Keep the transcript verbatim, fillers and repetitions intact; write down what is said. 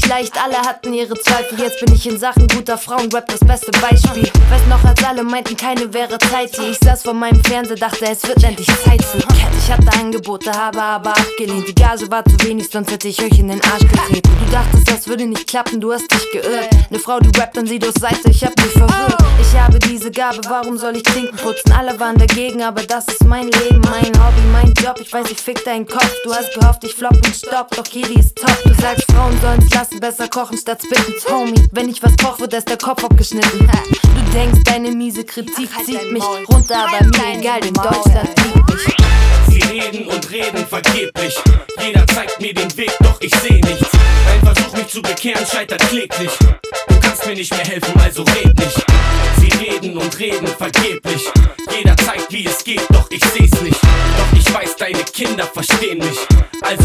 leicht, alle hatten ihre Zweifel. Jetzt bin ich in Sachen guter Frauenrap das beste Beispiel. Weiß noch, als alle meinten, keine wäre Zeit hier. Ich saß vor meinem Fernseher, dachte, es wird endlich Zeit für Cat. Ich hatte Angebote, habe aber abgelehnt. Die Gage war zu wenig, sonst hätte ich euch in den Arsch getreten. Du dachtest, das würde nicht klappen, du hast dich geirrt. Ne Frau, die rappt, dann sieht aus Seite, ich hab mich verwirrt. Ich habe diese Gabe, warum soll ich Klinken putzen? Alle waren dagegen, aber das ist mein Leben, mein Hobby, mein Job. Ich weiß, ich fick deinen Kopf. Du hast gehofft, ich flopp und stopp, doch Jedi ist top. Du sagst, Frauen sollen's lassen, besser kochen statt spitten. Homie, wenn ich was koch, wird erst der Kopf abgeschnitten. Du denkst, deine miese Kritik zieht mich runter, aber mir egal, denn Deutschland liebt mich. Sie reden und reden vergeblich. Jeder zeigt mir den Weg, doch ich seh nichts. Dein Versuch mich zu bekehren scheitert kläglich. Du kannst mir nicht mehr helfen, also red nicht. Sie reden und reden vergeblich. Jeder zeigt wie es geht, doch ich seh's nicht. Doch ich weiß, deine Kinder verstehen mich. Also